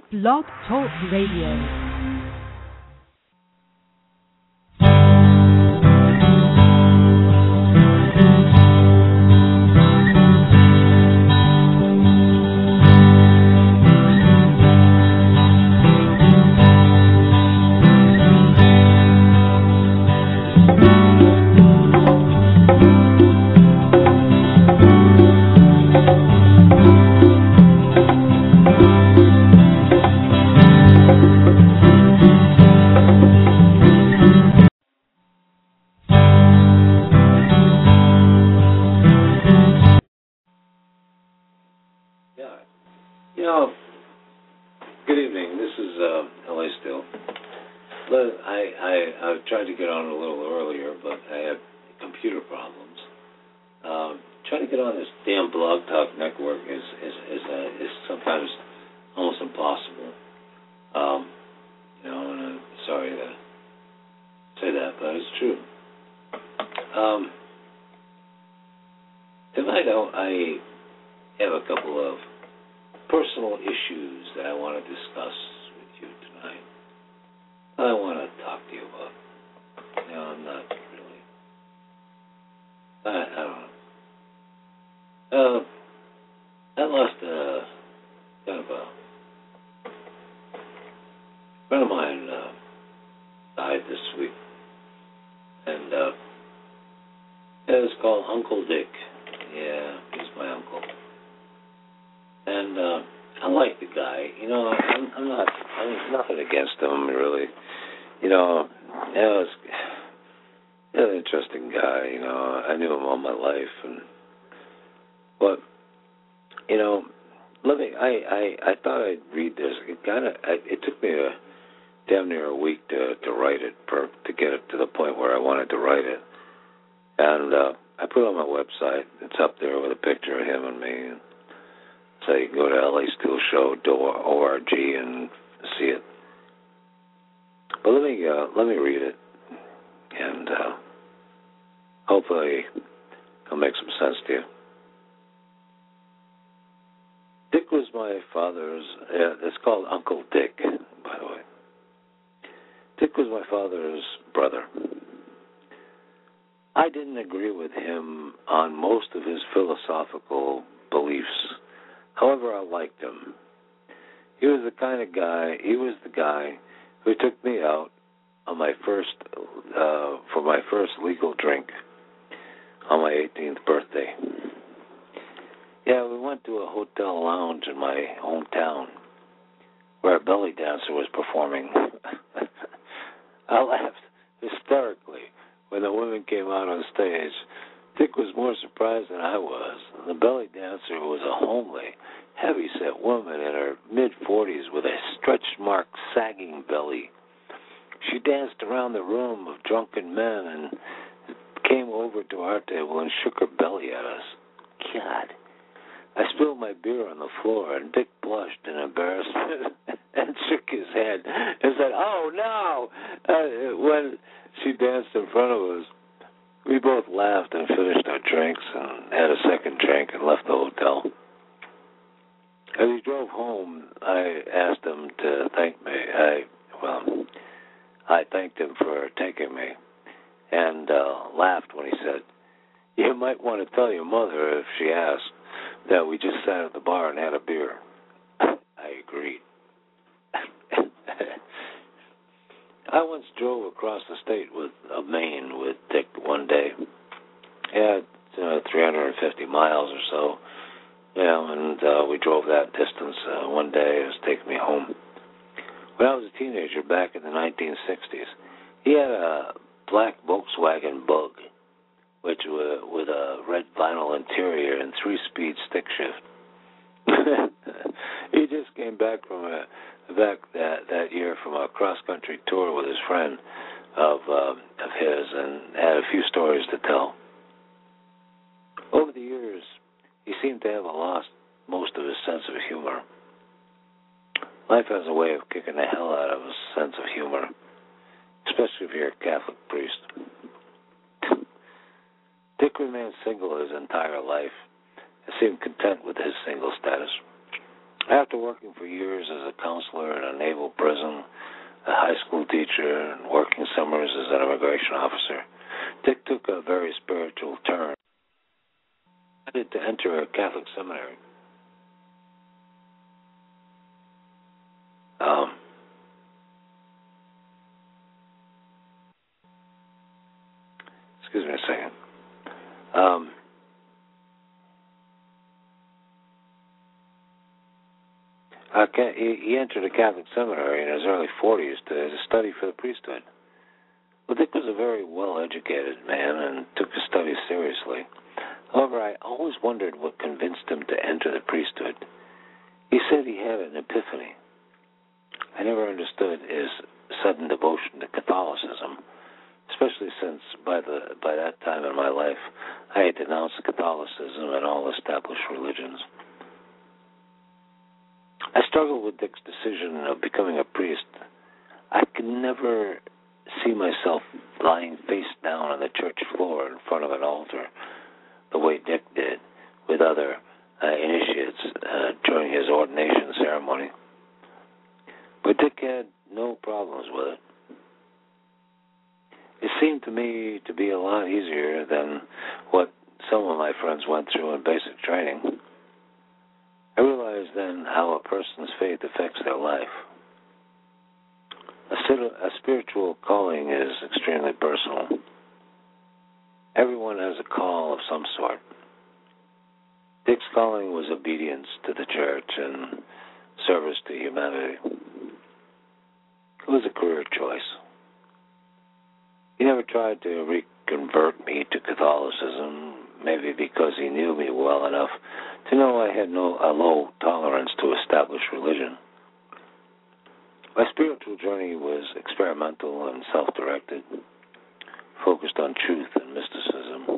Blog Talk Radio. Good evening. This is L.A. Still. I tried to get on a little earlier, but I had computer problems. Trying to get on this damn Blog Talk network is sometimes almost impossible. And I'm sorry to say that, but it's true. Tonight I have a couple of personal issues that I want to discuss with you tonight. I want to talk to you about. I'm not really. I don't know. I lost kind of a friend of mine died this week, and it was called Uncle Dick. Yeah, he's my uncle. And I like the guy. I'm nothing against him, really. He was an interesting guy. I knew him all my life, but I thought I'd read this. It took me damn near a week to write it, to get it to the point where I wanted to write it, and I put it on my website. It's up there with a picture of him and me. So you can go to lastoolshow.org and see it. But let me read it, and hopefully it'll make some sense to you. Dick was my father's. It's called Uncle Dick, by the way. Dick was my father's brother. I didn't agree with him on most of his philosophical beliefs. However, I liked him. He was the kind of guy. He was the guy who took me out on my first, for my first legal drink on my 18th birthday. Yeah, we went to a hotel lounge in my hometown where a belly dancer was performing. I laughed hysterically when the women came out on stage. Dick was more surprised than I was. The belly dancer was a homely, heavy-set woman in her mid-40s with a stretch-mark, sagging belly. She danced around the room of drunken men and came over to our table and shook her belly at us. God. I spilled my beer on the floor, and Dick blushed in embarrassment and shook his head and said, "Oh, no!" When she danced in front of us, we both laughed and finished our drinks and had a second drink and left the hotel. As he drove home, I asked him to thank me. I thanked him for taking me and laughed when he said, "You might want to tell your mother if she asks that we just sat at the bar and had a beer." I agreed. I once drove across the state of Maine with Dick one day. Yeah, 350 miles or so. And we drove that distance one day. It was taking me home. When I was a teenager back in the 1960s, he had a black Volkswagen Bug, with a red vinyl interior and 3-speed stick shift. He just came back that year from a cross-country tour with his friend of his and had a few stories to tell. Over the years, he seemed to have lost most of his sense of humor. Life has a way of kicking the hell out of a sense of humor, especially if you're a Catholic priest. Dick remained single his entire life and seemed content with his single status. After working for years as a counselor in a naval prison, a high school teacher, and working summers as an immigration officer, Dick took a very spiritual turn. He decided to enter a Catholic seminary. Excuse me a second. He entered a Catholic seminary in his early 40s to study for the priesthood. Well, Dick was a very well-educated man and took his studies seriously. However, I always wondered what convinced him to enter the priesthood. He said he had an epiphany. I never understood his sudden devotion to Catholicism, especially since by that time in my life I had denounced Catholicism and all established religions. I struggled with Dick's decision of becoming a priest. I could never see myself lying face down on the church floor in front of an altar the way Dick did with other initiates during his ordination ceremony. But Dick had no problems with it. It seemed to me to be a lot easier than what some of my friends went through in basic training. I realized then how a person's faith affects their life. A spiritual calling is extremely personal. Everyone has a call of some sort. Dick's calling was obedience to the church and service to humanity. It was a career choice. He never tried to reconvert me to Catholicism, maybe because he knew me well enough to know I had a low tolerance to established religion. My spiritual journey was experimental and self-directed, focused on truth and mysticism.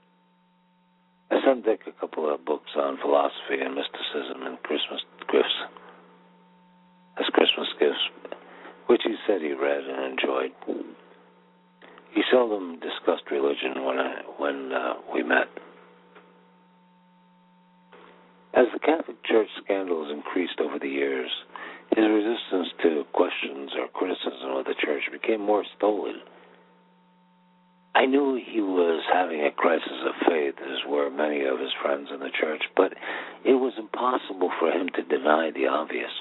I sent Dick a couple of books on philosophy and mysticism and Christmas gifts, which he said he read and enjoyed. He seldom discussed religion when we met. As the Catholic Church scandals increased over the years, his resistance to questions or criticism of the church became more stolid. I knew he was having a crisis of faith, as were many of his friends in the church, but it was impossible for him to deny the obvious.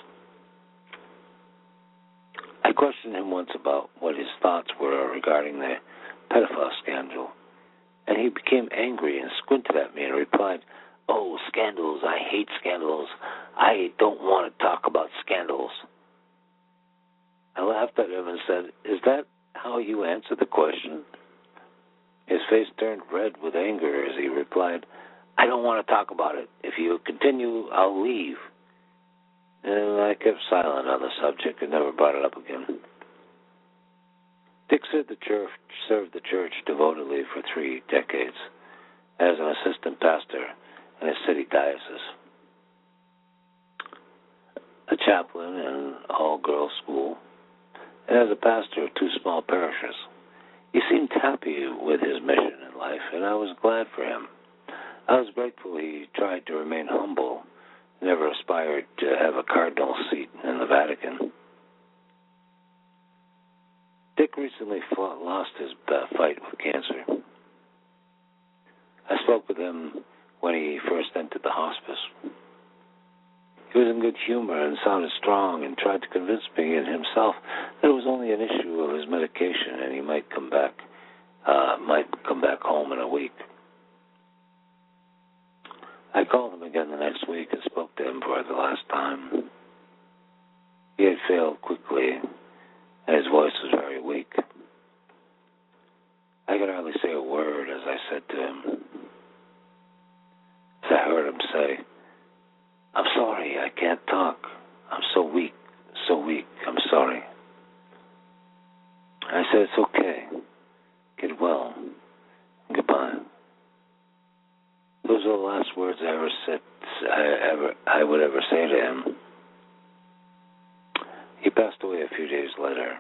I questioned him once about what his thoughts were regarding the pedophile scandal, and he became angry and squinted at me and replied, "Oh, scandals, I hate scandals. I don't want to talk about scandals." I laughed at him and said, "Is that how you answer the question?" His face turned red with anger as he replied, "I don't want to talk about it. If you continue, I'll leave." And I kept silent on the subject and never brought it up again. Dick said the church served the church devotedly for 3 decades as an assistant pastor in a city diocese, a chaplain in an all-girls school, and as a pastor of 2 small parishes. He seemed happy with his mission in life, and I was glad for him. I was grateful he tried to remain humble, never aspired to have a cardinal seat in the Vatican. Dick recently lost his fight with cancer. I spoke with him when he first entered the hospice. He was in good humor and sounded strong and tried to convince me and himself that it was only an issue of his medication and he might come back home in a week. I called him again the next week and spoke to him for the last time. He had failed quickly, and his voice was very weak. I could hardly say a word as I said to him. As I heard him say, "I'm sorry, I can't talk. I'm so weak, I'm sorry." I said, "It's okay. Get well. Goodbye." Those are the last words I would ever say to him. He passed away a few days later.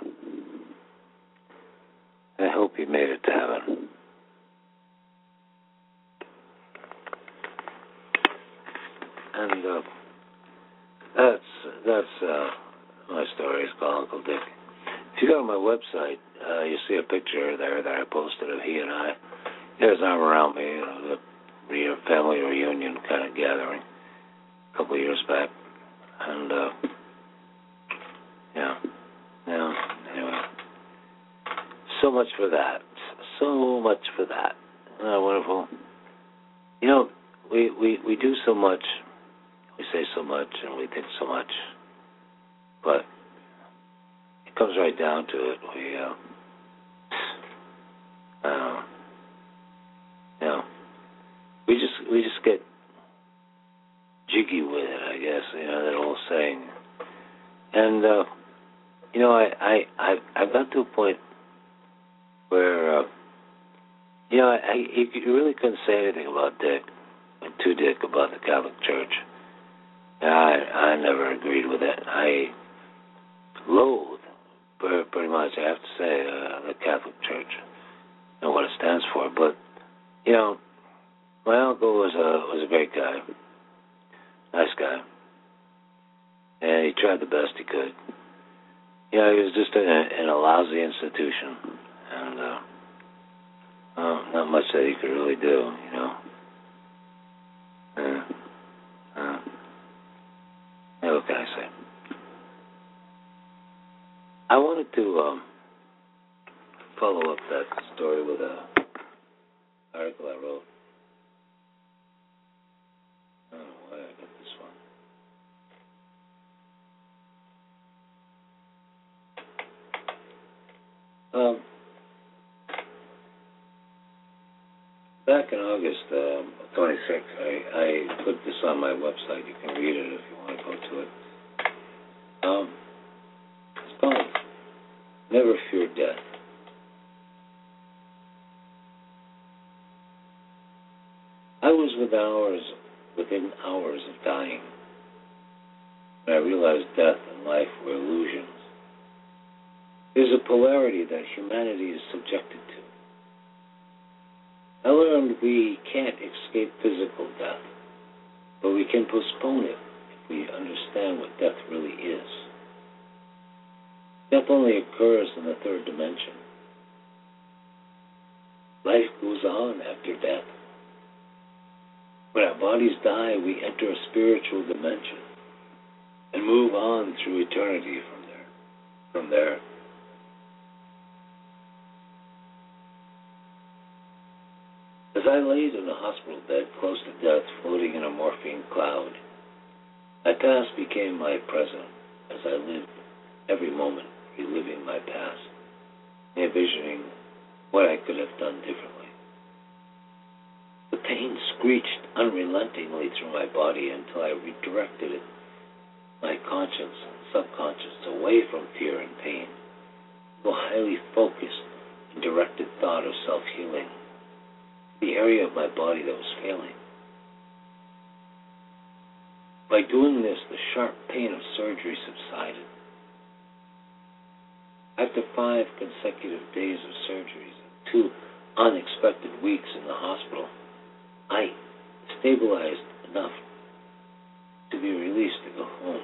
I hope he made it to heaven. And That's my story. It's called Uncle Dick. If you go to my website, you see a picture there that I posted of he and I. He has his arm around me, the family reunion kind of gathering a couple of years back. And, anyway. So much for that. So much for that. Isn't that wonderful? You know, we do so much, we say so much, and we think so much, but it comes right down to it. We just get jiggy with it, I guess. That old saying. And I've got to a point where you really couldn't say anything about Dick, to Dick, about the Catholic Church. I never agreed with it. I loathe, pretty much, I have to say, the Catholic Church and what it stands for. But my uncle was a great guy, nice guy, and he tried the best he could. He was just in a lousy institution, and not much that he could really do, What can I say? I wanted to follow up that story with an article I wrote. I don't know why I got this one. Back in August 26th, I put this on my website. You can read it if you want to go to it. It's called Never Fear Death. I was within hours of dying when I realized death and life were illusions. There's a polarity that humanity is subjected to. I learned we can't escape physical death, but we can postpone it if we understand what death really is. Death only occurs in the third dimension. Life goes on after death. When our bodies die, we enter a spiritual dimension and move on through eternity from there. As I laid in a hospital bed close to death, floating in a morphine cloud, my past became my present as I lived every moment, reliving my past, envisioning what I could have done differently. The pain screeched unrelentingly through my body until I redirected it, my conscience and subconscious, away from fear and pain, to a highly focused and directed thought of self-healing, the area of my body that was failing. By doing this, the sharp pain of surgery subsided. After 5 consecutive days of surgeries and 2 unexpected weeks in the hospital, I stabilized enough to be released to go home.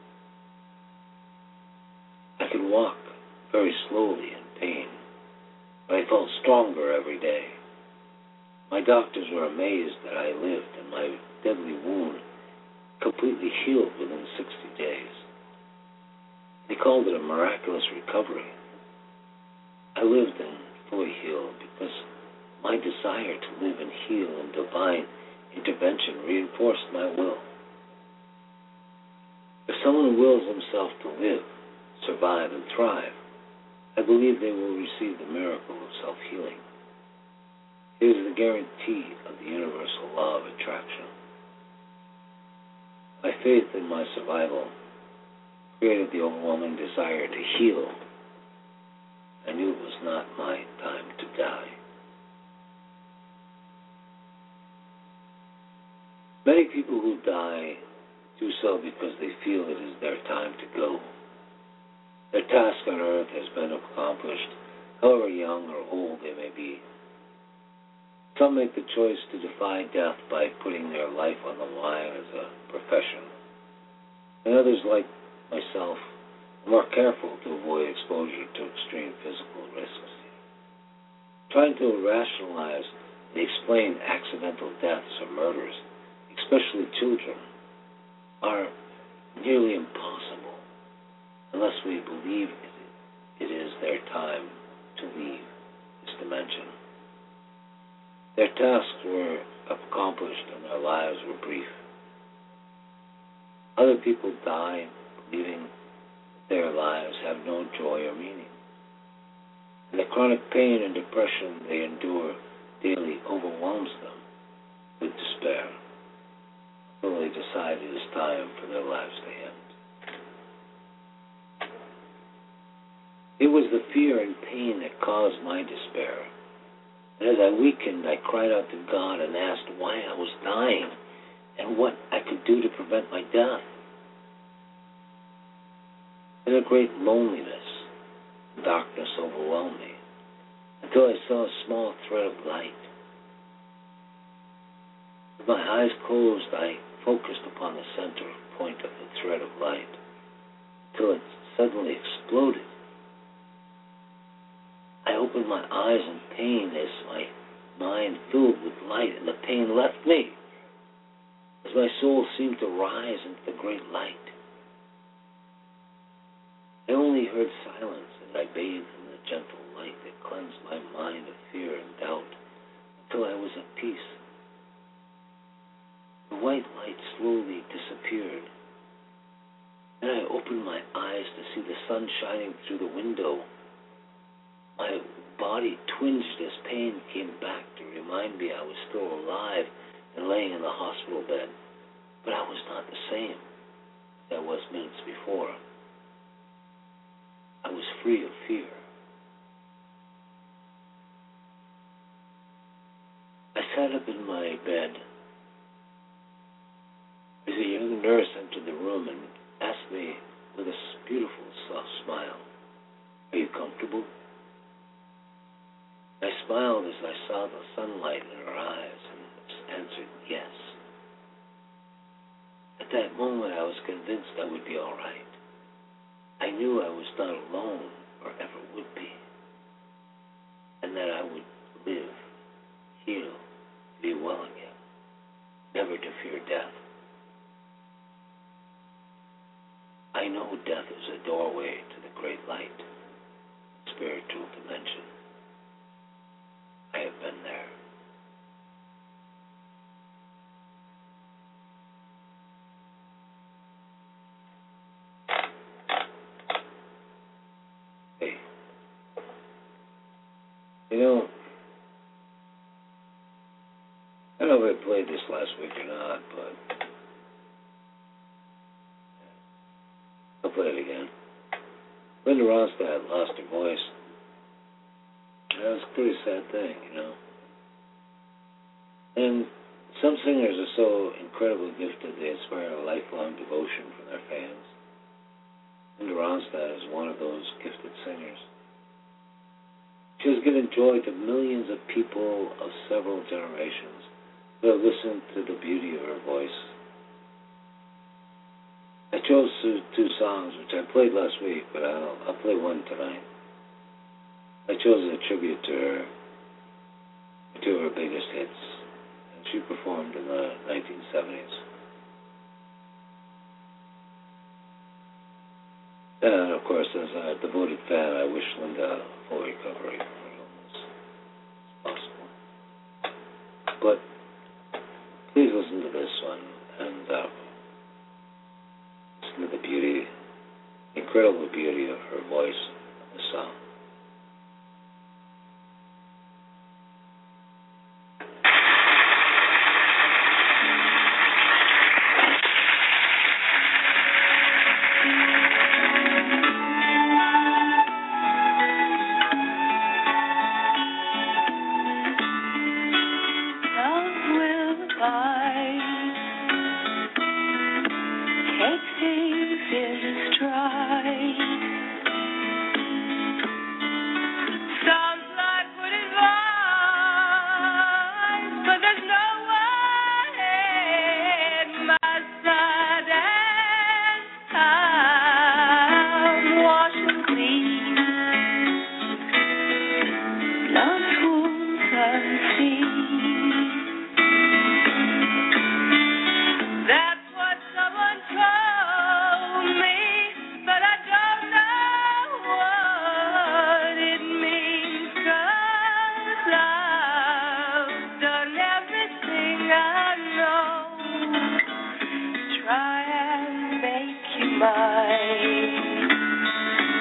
I could walk very slowly in pain, but I felt stronger every day. My doctors were amazed that I lived, and my deadly wound completely healed within 60 days. They called it a miraculous recovery. I lived and fully healed because my desire to live and heal in divine intervention reinforced my will. If someone wills himself to live, survive, and thrive, I believe they will receive the miracle of self-healing. It is the guarantee of the universal law of attraction. My faith in my survival created the overwhelming desire to heal. I knew it was not my time to die. Many people who die do so because they feel it is their time to go. Their task on earth has been accomplished, however young or old they may be. Some make the choice to defy death by putting their life on the line as a profession. And others, like myself, are more careful to avoid exposure to extreme physical risks. Trying to rationalize and explain accidental deaths or murders, especially children, are nearly impossible unless we believe it is their time to leave this dimension. Their tasks were accomplished and their lives were brief. Other people die believing their lives have no joy or meaning. And the chronic pain and depression they endure daily overwhelms them with despair until they decide it is time for their lives to end. It was the fear and pain that caused my despair. And as I weakened, I cried out to God and asked why I was dying and what I could do to prevent my death. And a great loneliness and darkness overwhelmed me until I saw a small thread of light. With my eyes closed, I focused upon the center point of the thread of light until it suddenly exploded. I opened my eyes in pain as my mind filled with light, and the pain left me as my soul seemed to rise into the great light. I only heard silence as I bathed in the gentle light that cleansed my mind of fear and doubt until I was at peace. The white light slowly disappeared, and I opened my eyes to see the sun shining through the window. My body twinged as pain came back to remind me I was still alive and laying in the hospital bed, but I was not the same as I was minutes before. I was free of fear. I sat up in my bed as a young nurse entered the room and asked me with a beautiful, soft smile, "Are you comfortable?" I smiled as I saw the sunlight in her eyes and answered yes. At that moment, I was convinced I would be all right. I knew I was not alone or ever would be, and that I would live, heal, be well again, never to fear death. I know death is a doorway to the great light, spiritual dimension. I have been there. Hey, you know, I don't know if I played this last week or not, but I'll play it again. Linda Ronstadt lost her voice. That was a pretty sad thing, you know. And some singers are so incredibly gifted, they inspire a lifelong devotion from their fans. Linda Ronstadt is one of those gifted singers. She has given joy to millions of people of several generations who have listened to the beauty of her voice. I chose two songs, which I played last week, but I'll play one tonight. I chose a tribute to her, two of her biggest hits, and she performed in the 1970s. And of course, as a devoted fan, I wish Linda full recovery from her illness as possible. But please listen to this one and listen to the beauty, incredible beauty of her voice in the song. Take things in stride.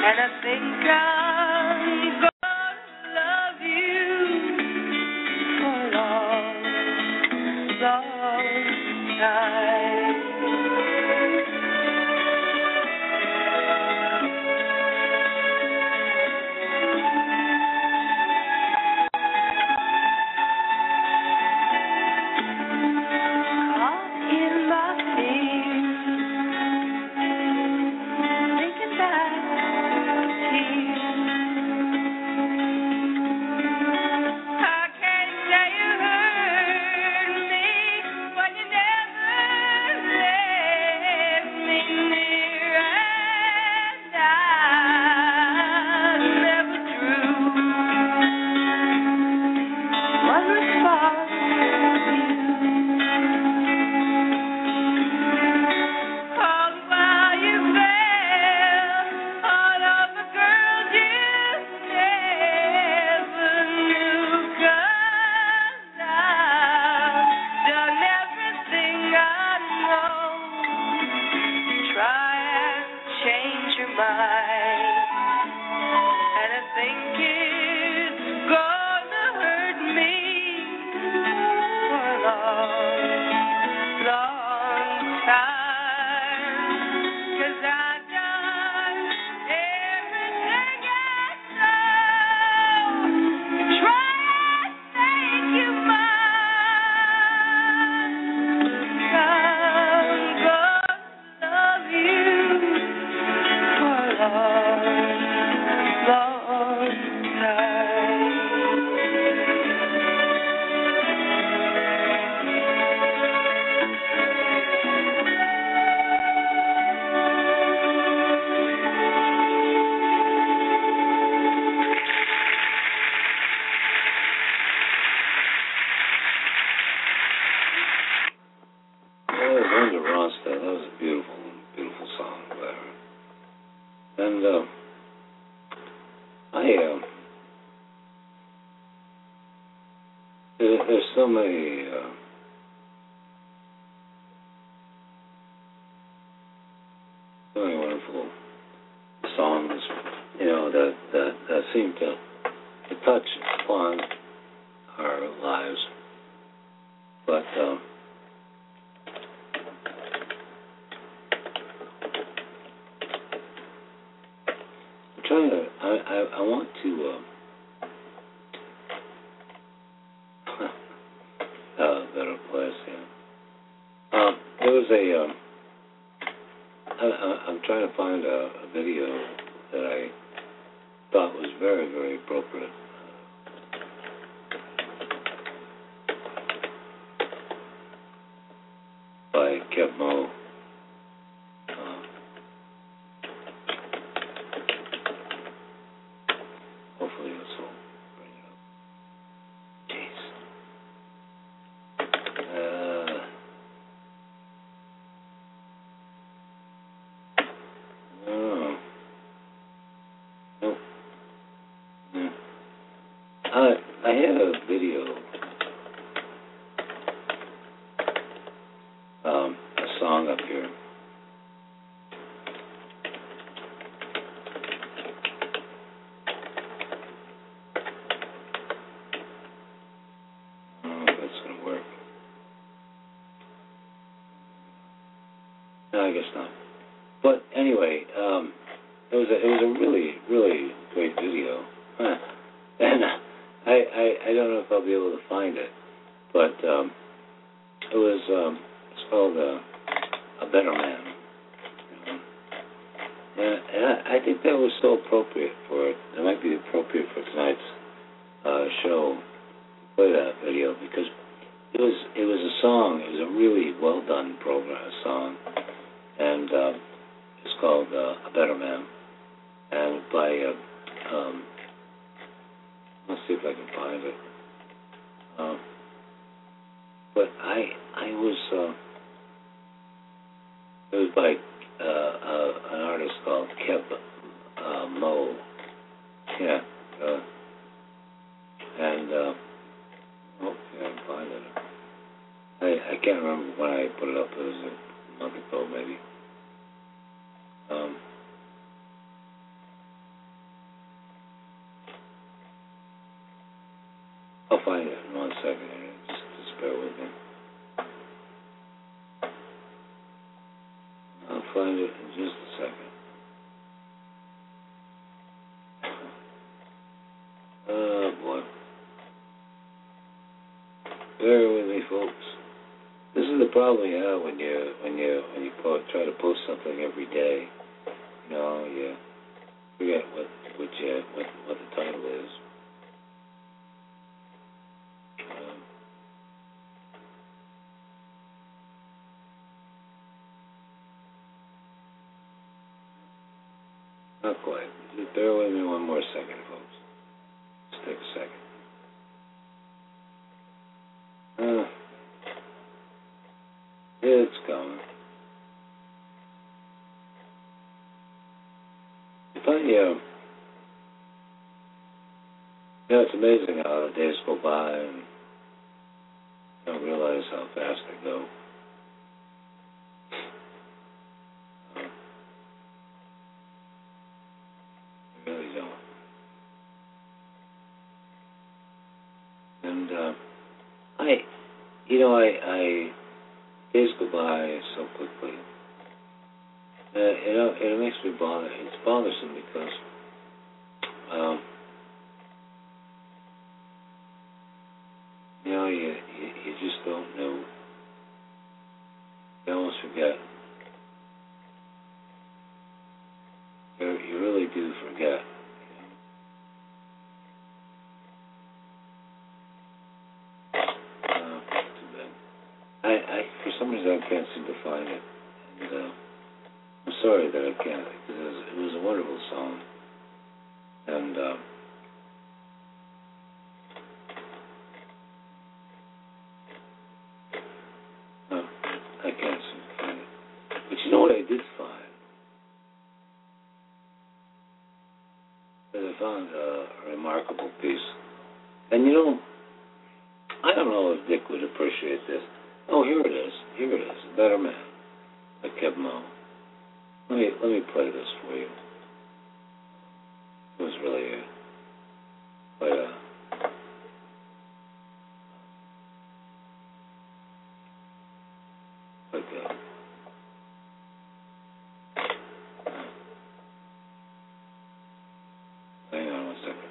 There's so many wonderful songs, that seem to touch upon our lives, but I'm trying to. I want to. Better place, yeah. There was I'm trying to find a video that I thought was very, very appropriate. By Kev Mo. Hopefully this will bring it up. Jeez. I had a video, a song up here. I don't know if that's going to work. No, I guess not. But anyway, it was a really, really great video. And I don't know if I'll be able to find it, but it was it's called A Better Man. And I think that was so appropriate for it. It might be appropriate for tonight's show to play that video, because it was a song. It was a really well done song, and it's called A Better Man, and by let's see if I can find it. But I was it was by an artist called Kev Mo. Yeah. And hopefully I can find it. I can't remember when I put it up. It was a month ago, maybe. I'll find it in 1 second here. Just bear with me. I'll find it in just a second. Oh boy. Bear with me, folks. This is the problem you have when you try to post something every day. You know, you forget what the title is. Not quite. Just bear with me 1 more second, folks. Just take a second. It's coming. It's amazing how the days go by and you don't realize how fast they go. You really don't. And days go by so quickly. It makes me bother. It's bothersome because you just don't know. You almost forget. You really do forget. For some reason I can't seem to find it, and I'm sorry that I can't, because it was a wonderful song, and I can't seem to find it. But you know what I did find? I found a remarkable piece, and I don't know if Dick would appreciate this. Oh, here it is. A Better Man by Keb Mo. Let me play this for you. It was really quite a hang on 1 second.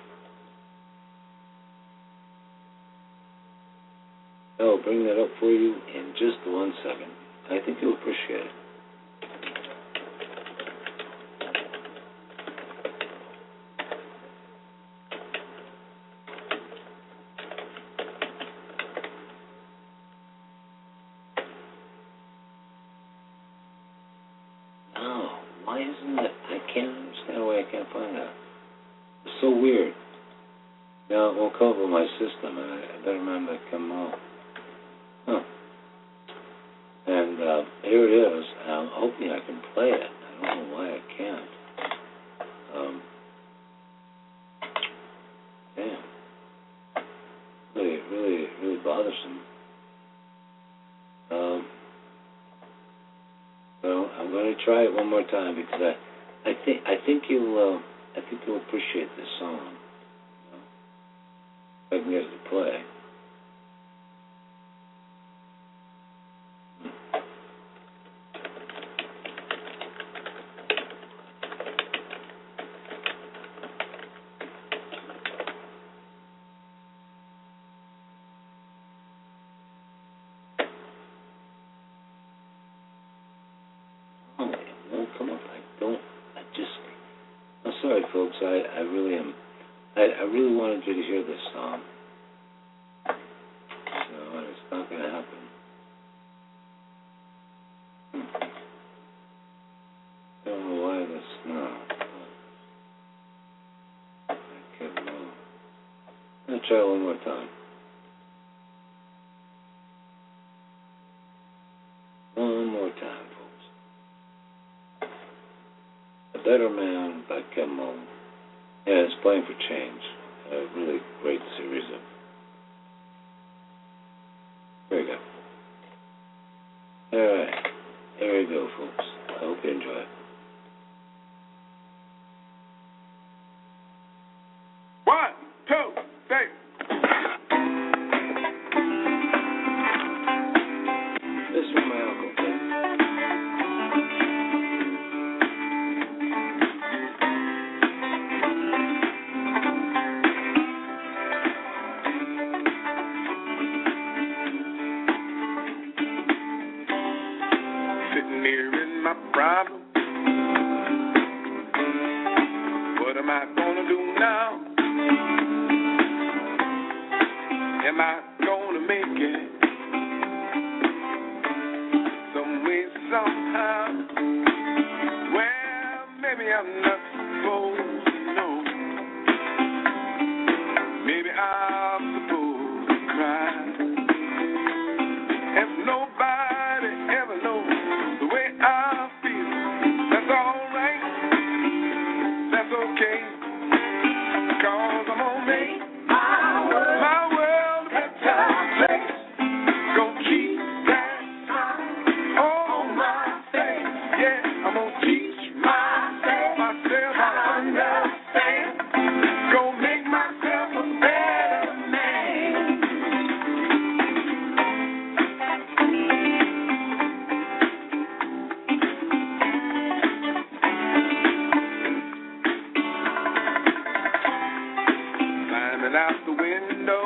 I'll bring that up for you in just 1 second. I think you'll appreciate it. Oh, why isn't it? I can't understand why I can't find that. It's so weird. Now, it won't come up with my system, and I better remember to come out. Huh. And here it is. I'm hoping I can play it. I don't know why I can't. Damn. Really bothersome. Well, I'm going to try it one more time because I think you'll appreciate this song. If I can get it to play. I'm sorry, folks. I really am. I really wanted you to hear this song. So it's not going to happen. I don't know why this. No. I can't know. I'm going to try one more time. One more time, folks. A Better Man by Keb Mo. Yeah, it's Playing for Change. A really great series of. There you go. All right. There you go, folks. I hope you enjoy it. One, two, three. I gonna do now? Am I gonna make it? Some way, somehow. Well, maybe I'm not supposed to know. Maybe I'm supposed to cry. If nobody ever knows the way I feel, that's alright. That's okay. 'Cause I'm gonna make my world a better place. Gonna keep that smile on my face. Yeah, I'm gonna teach myself how to understand. Gonna make myself a better man. Climbing out the window,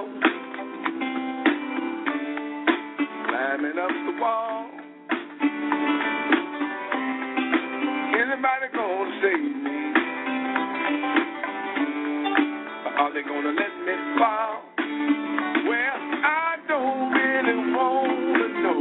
climbing up the wall. Anybody gonna save me? Or are they gonna let me fall? Well, I don't really want to know.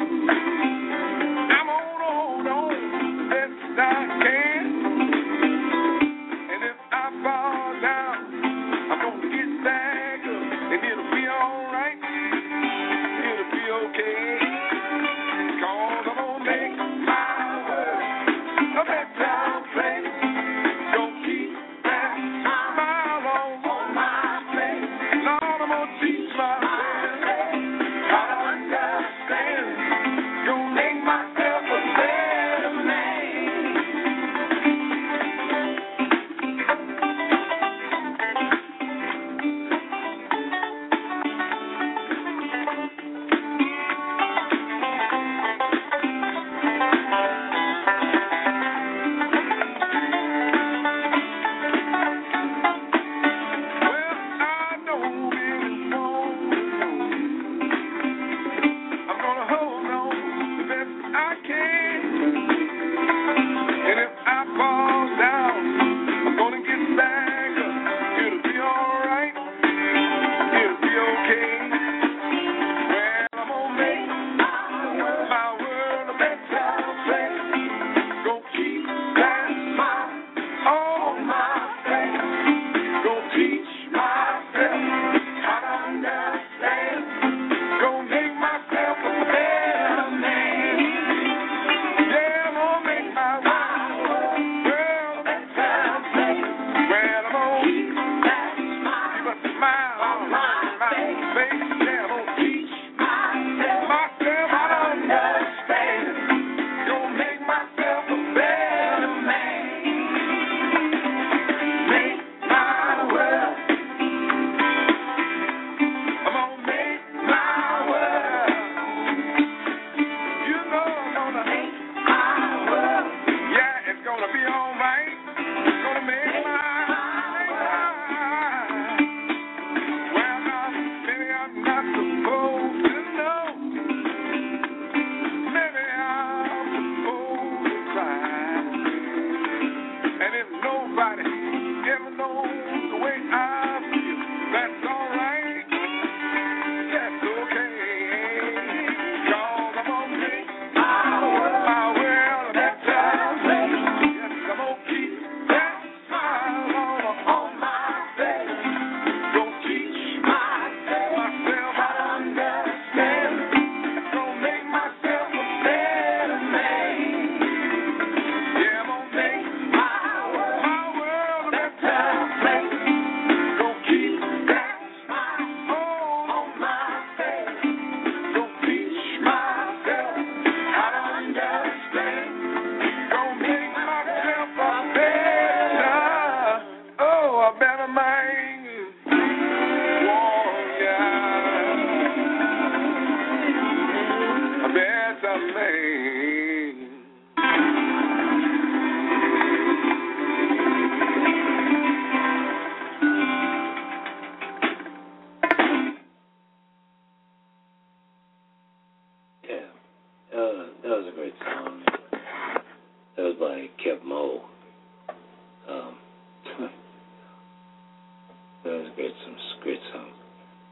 I'm gonna hold on best I can. And if I fall down, I'm gonna get back up. And it'll be alright. It'll be okay. 'Cause I'm gonna make my world a better place. Gonna keep that smile on my face. Lord, I'm gonna teach myself how to understand. Gonna make myself a better man. Well, I don't really want to know. I'm gonna hold on the best I can. And if I fall down, I'm gonna get back up. It'll be alright. It'll be okay. Well, I'm gonna make my world a better place. Gonna keep that smile on my face. Gonna teach myself how to understand. Gonna make myself a better man. Yeah, I'm gonna make my world a better place. Well, I'm gonna keep that smile on my face. Yeah, I'm gonna teach myself how to understand. Gonna make myself a better man. Make my world. I'm gonna make my world. You know I'm gonna make my world. Yeah, it's gonna be alright. It's gonna make my well, now, maybe I'm not supposed to know. Maybe I'm supposed to cry. And if nobody ever knows the way I feel, that's alright. That's okay. 'Cause I'm gonna make my world a better place. Yes, I'm gonna keep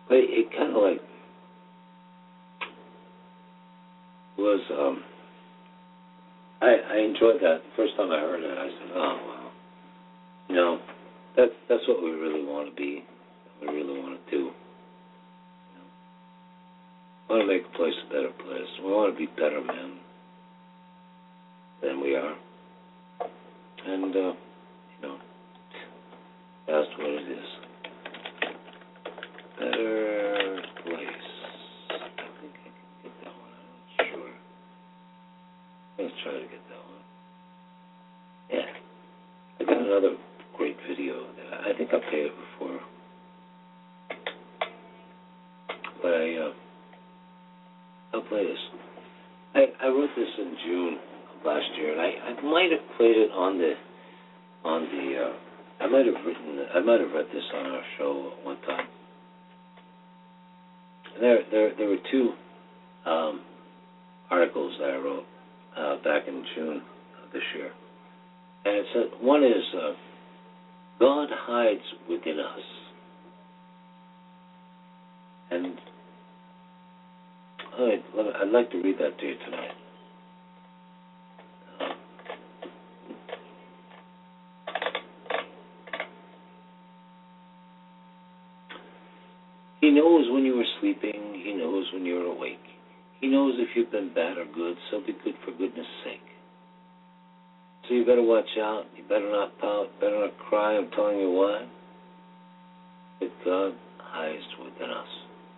But it kind of like was, I enjoyed that. The first time I heard it, I said, oh, wow. You know, that's what we really want to be. What we really want to do. We want to make a place a better place. We want to be better men than we are. And, you know, that's what it is. Better place. I think I can get that one. I'm not sure. Let's try to get that one. Yeah. I got another great video that I think I played it before. But I'll play this. I wrote this in June of last year, and I might have played it on the I might have read this on our show at one time. And there were two articles that I wrote back in June of this year. And it said, one is, God hides within us. And I'd like to read that to you tonight. He knows when you are sleeping. He knows when you're awake. He knows if you've been bad or good, so be good for goodness sake. So you better watch out. You better not pout. Better not cry. I'm telling you why. That God hides within us.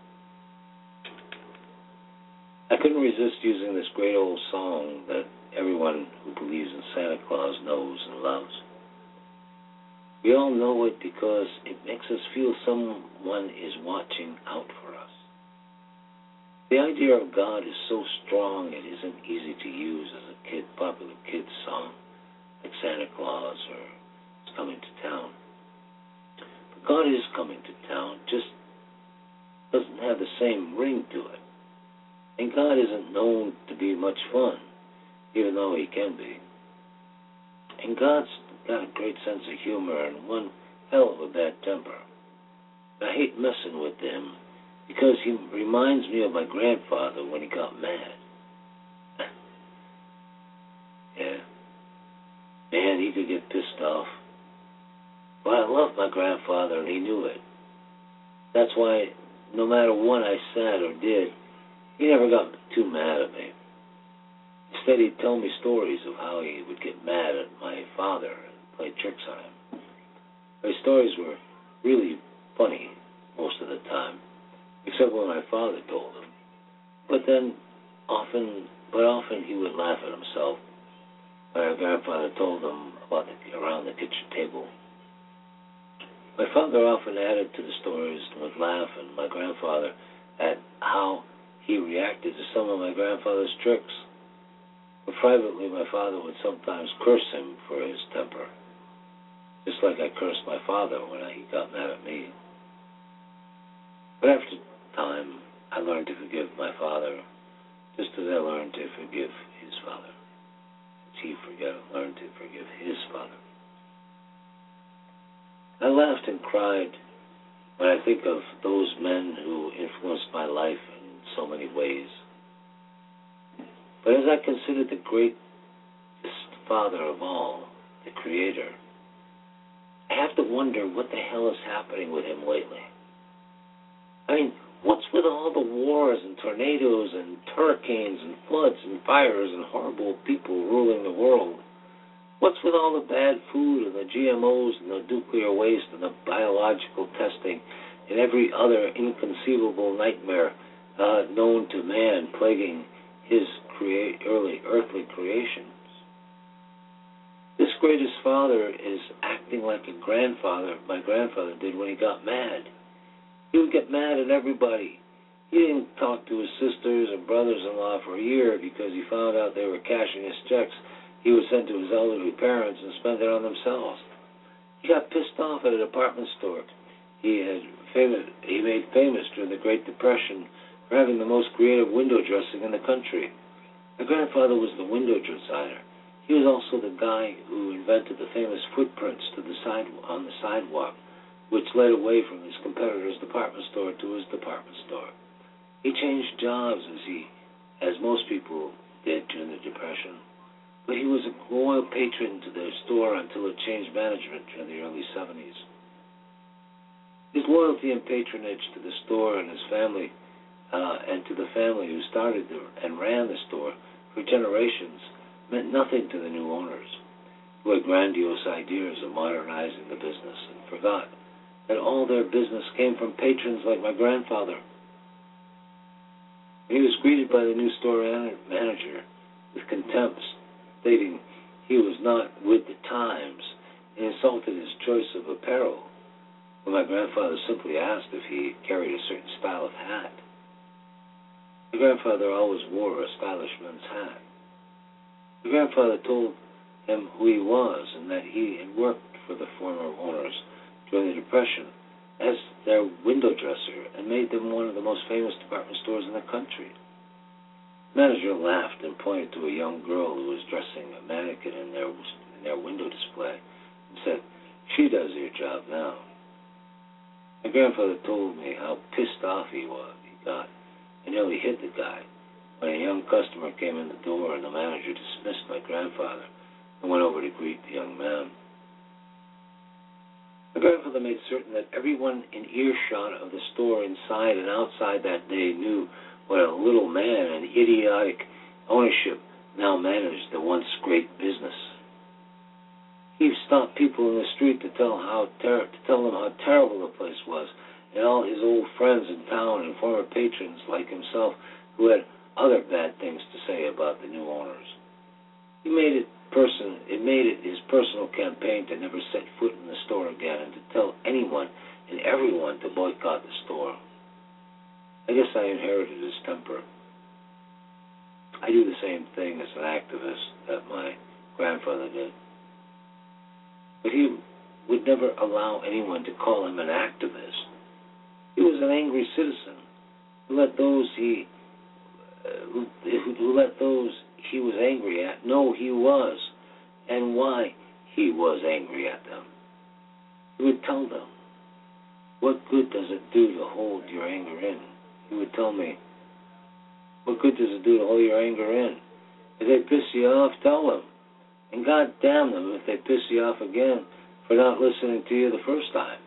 I couldn't resist using this great old song that everyone who believes in Santa Claus knows and loves. We all know it because it makes us feel someone is watching out for us. The idea of God is so strong it isn't easy to use as a popular kids song like Santa Claus or It's Coming to Town. But God is coming to town, just doesn't have the same ring to it. And God isn't known to be much fun, even though he can be. And God's got a great sense of humor and one hell of a bad temper. I hate messing with him because he reminds me of my grandfather when he got mad. Yeah. Man, he could get pissed off. But I loved my grandfather and he knew it. That's why no matter what I said or did, he never got too mad at me. Instead, he'd tell me stories of how he would get mad at my father and play tricks on him. His stories were really funny most of the time, except when my father told them. But often he would laugh at himself when our grandfather told him about around the kitchen table. My father often added to the stories and would laugh, and my grandfather at how he reacted to some of my grandfather's tricks. But privately, my father would sometimes curse him for his temper, just like I cursed my father when he got mad at me. But after time, I learned to forgive my father, just as I learned to forgive his father. As he learned to forgive his father. I laughed and cried when I think of those men who influenced my life in so many ways. But as I consider the greatest father of all, the Creator, I have to wonder what the hell is happening with him lately. I mean, what's with all the wars and tornadoes and hurricanes and floods and fires and horrible people ruling the world? What's with all the bad food and the GMOs and the nuclear waste and the biological testing and every other inconceivable nightmare known to man plaguing his early earthly creations? This greatest father is acting like my grandfather did when he got mad. He would get mad at everybody. He didn't talk to his sisters and brothers-in-law for a year because he found out they were cashing his checks he would send to his elderly parents and spend it on themselves. He got pissed off at a department store he made famous during the Great Depression for having the most creative window dressing in the country. My grandfather was the window designer. He was also the guy who invented the famous footprints on the sidewalk which led away from his competitor's department store to his department store. He changed jobs as most people did during the Depression, but he was a loyal patron to their store until it changed management during the early 70s. His loyalty and patronage to the store and his family, and to the family who started and ran the store for generations, meant nothing to the new owners, who had grandiose ideas of modernizing the business and forgot that all their business came from patrons like my grandfather. He was greeted by the new store manager with contempt, stating he was not with the times, and insulted his choice of apparel, when my grandfather simply asked if he carried a certain style of hat. My grandfather always wore a stylish men's hat. My grandfather told him who he was and that he had worked for the former owners during the Depression as their window dresser and made them one of the most famous department stores in the country. The manager laughed and pointed to a young girl who was dressing a mannequin in their window display and said, "She does your job now." My grandfather told me how pissed off he got and nearly hit the guy when a young customer came in the door and the manager dismissed my grandfather and went over to greet the young man. My grandfather made certain that everyone in earshot of the store inside and outside that day knew what a little man and idiotic ownership now managed the once great business. He stopped people in the street to tell them how terrible the place was, and all his old friends in town and former patrons like himself who had other bad things to say about the new owners. It made it his personal campaign to never set foot in the store again and to tell anyone and everyone to boycott the store. I guess I inherited his temper. I do the same thing as an activist that my grandfather did. But he would never allow anyone to call him an activist. He was an angry citizen who let those he was angry at know he was and why he was angry at them. He would tell them, "What good does it do to hold your anger in?" He would tell me, "What good does it do to hold your anger in? If they piss you off, tell them. And God damn them if they piss you off again for not listening to you the first time."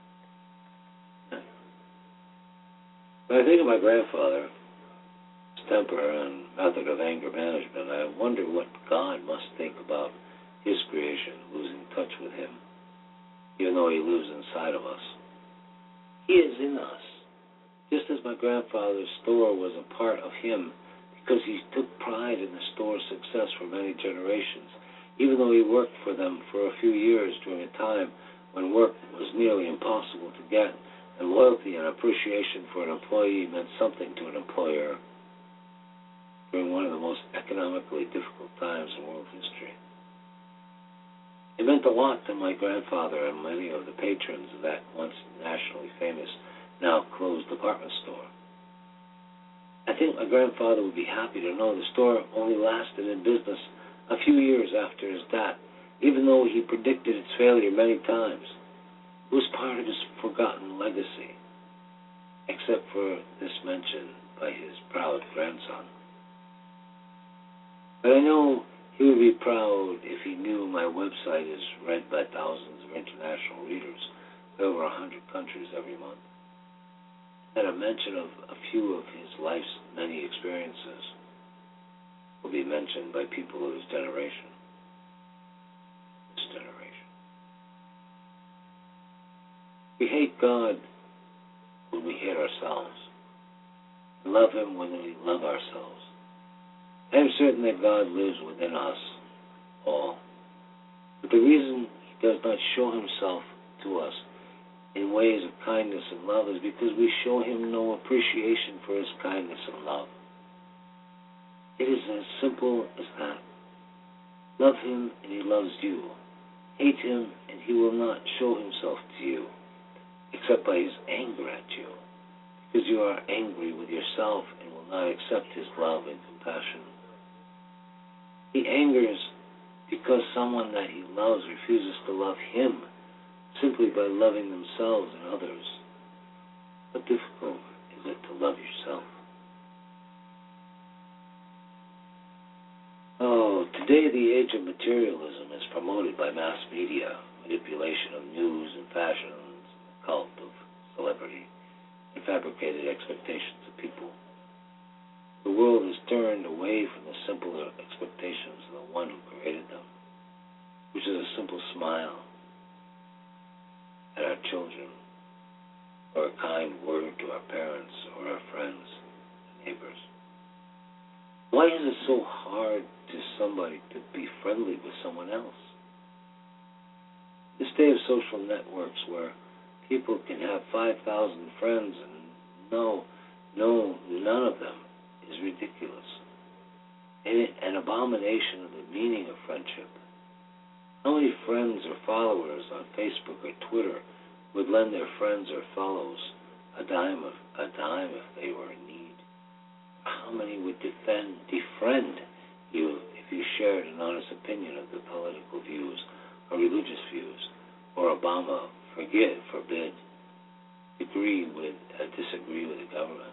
When I think of my grandfather, his temper and method of anger management, I wonder what God must think about his creation, losing touch with him, even though he lives inside of us. He is in us, just as my grandfather's store was a part of him, because he took pride in the store's success for many generations, even though he worked for them for a few years during a time when work was nearly impossible to get, and loyalty and appreciation for an employee meant something to an employer during one of the most economically difficult times in world history. It meant a lot to my grandfather and many of the patrons of that once nationally famous, now closed department store. I think my grandfather would be happy to know the store only lasted in business a few years after his death, even though he predicted its failure many times. It was part of his forgotten legacy, except for this mention by his proud grandson. But I know he would be proud if he knew my website is read by thousands of international readers in over 100 countries every month, and a mention of a few of his life's many experiences will be mentioned by people of his generation. This generation. We hate God when we hate ourselves. We love him when we love ourselves. I am certain that God lives within us all. But the reason he does not show himself to us in ways of kindness and love is because we show him no appreciation for his kindness and love. It is as simple as that. Love him and he loves you. Hate him and he will not show himself to you, except by his anger at you, because you are angry with yourself and will not accept his love and compassion. He angers because someone that he loves refuses to love him, simply by loving themselves and others. How difficult is it to love yourself? Oh, today the age of materialism is promoted by mass media, manipulation of news and fashions, cult of celebrity, and fabricated expectations of people. The world has turned away from the simpler expectations of the one who created them, which is a simple smile at our children, or a kind word to our parents or our friends and neighbors. Why is it so hard to somebody to be friendly with someone else? This day of social networks where people can have 5,000 friends and none of them is ridiculous. An abomination of the meaning of friendship. How many friends or followers on Facebook or Twitter would lend their friends or fellows a dime if they were in need? How many would defriend you if you shared an honest opinion of the political views or religious views, or Obama, forbid, disagree with the government?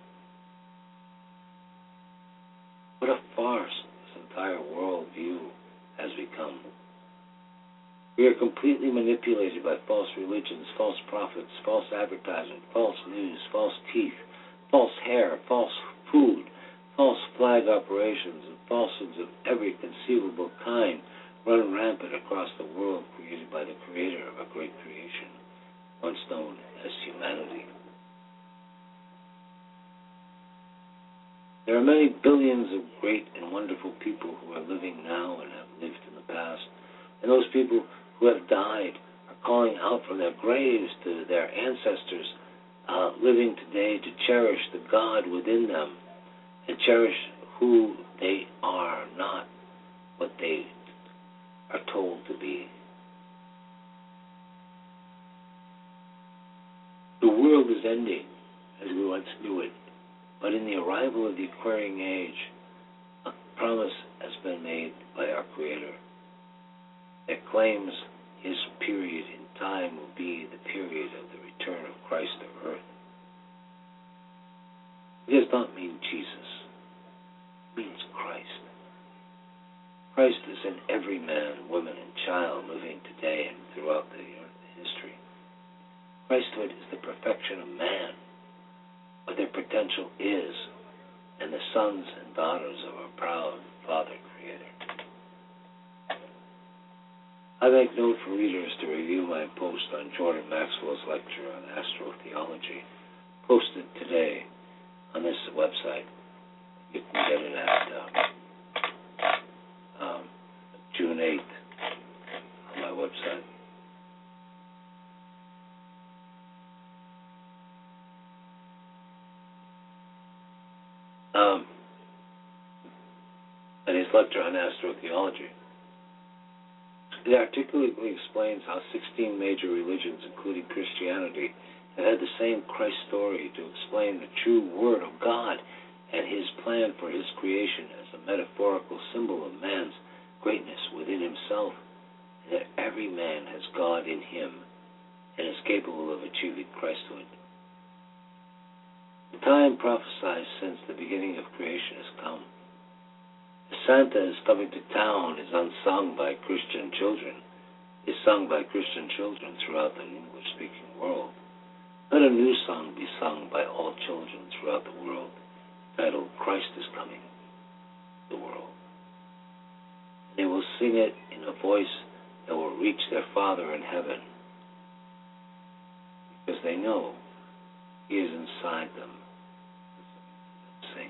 What a farce this entire world view has become. We are completely manipulated by false religions, false prophets, false advertising, false news, false teeth, false hair, false food, false flag operations, and falsehoods of every conceivable kind run rampant across the world, created by the creator of a great creation, once known as humanity. There are many billions of great and wonderful people who are living now and have lived in the past, and those people who have died are calling out from their graves to their ancestors, living today, to cherish the God within them and cherish who they are, not what they are told to be. The world is ending as we once knew it, but in the arrival of the Aquarian age, a promise has been made by our Creator that claims his period in time will be the period of the return of Christ to earth. It does not mean Jesus. It means Christ. Christ is in every man, woman, and child living today and throughout the earth history. Christhood is the perfection of man, what their potential is, and the sons and daughters of our proud Father Creator. I make note for readers to review my post on Jordan Maxwell's lecture on astrotheology, posted today on this website. You can get it at June 8th on my website. And his lecture on astrotheology. It articulately explains how 16 major religions, including Christianity, have had the same Christ story to explain the true Word of God and his plan for his creation as a metaphorical symbol of man's greatness within himself, and that every man has God in him and is capable of achieving Christhood. The time prophesied since the beginning of creation has come. The Santa is coming to town is unsung by Christian children, is sung by Christian children throughout the English-speaking world. Let a new song be sung by all children throughout the world, titled Christ is Coming to the World. They will sing it in a voice that will reach their Father in heaven, because they know he is inside them. Sing.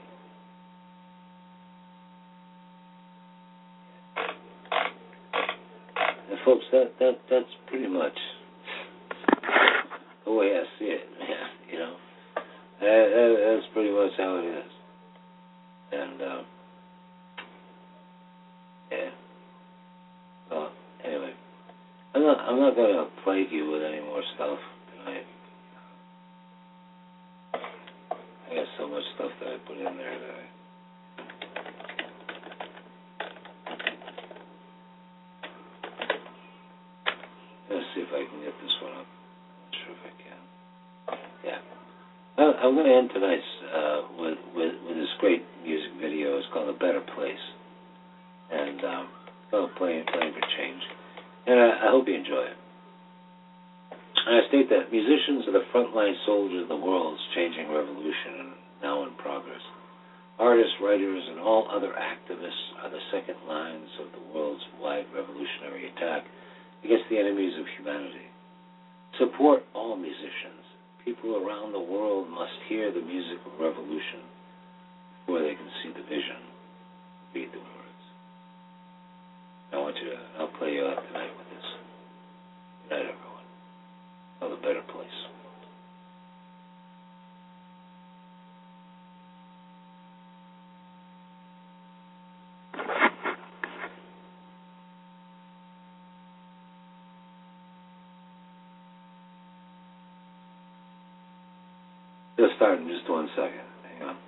And folks, that's pretty much the way I see it. Yeah, you know, that's pretty much how it is. And yeah. Well, anyway, I'm not going to plague you with any more stuff tonight. I got so much stuff that I put in there that let's see if I can get this one up. Not sure if I can. Yeah. I'm going to end tonight with this great music video. It's called A Better Place. And playing for change. And I hope you enjoy it. And I state that musicians are the frontline soldiers of the world's changing revolution, now in progress. Artists, writers, and all other activists are the second lines of the world's wide revolutionary attack against the enemies of humanity. Support all musicians. People around the world must hear the music of revolution before they can see the vision, read the words. I'll play you out tonight with this. Good night, everyone. Of A Better Place. Just start in just 1 second. Hang on.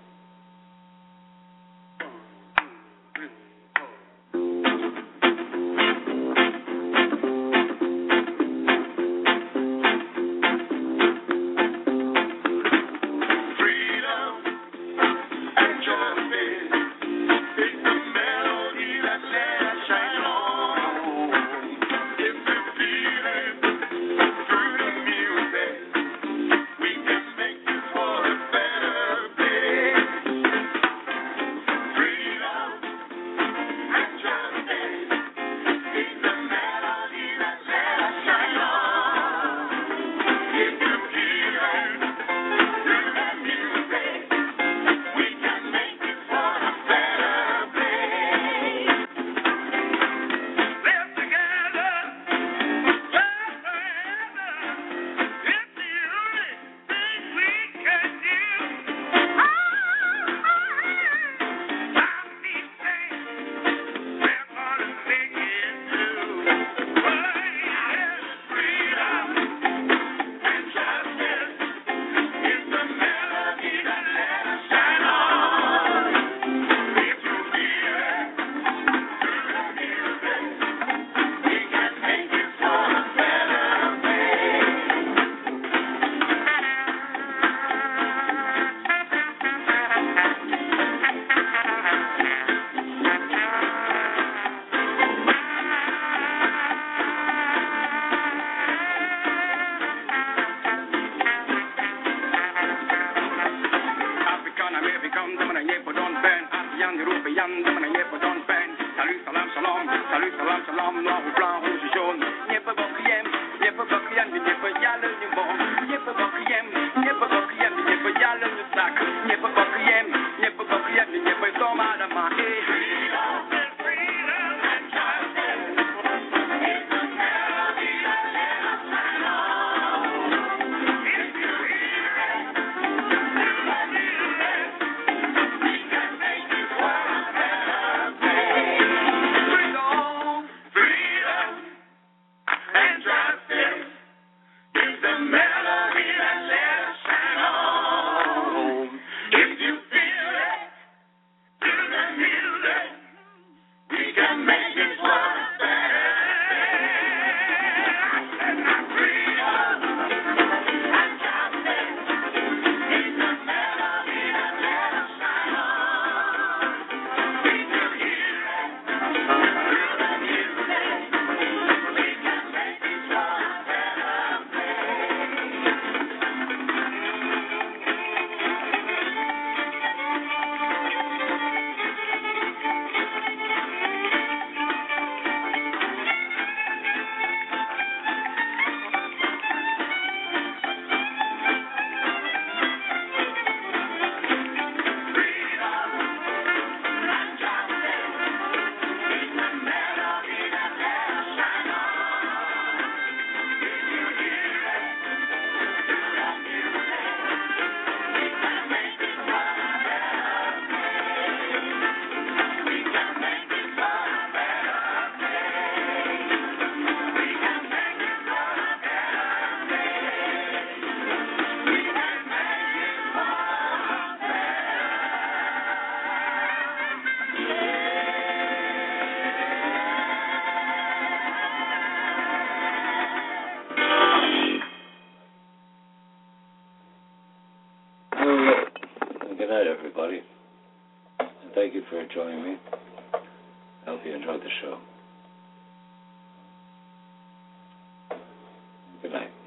If you feel it, do the music. everybody. And thank you for joining me. I hope you enjoyed the show. Good night.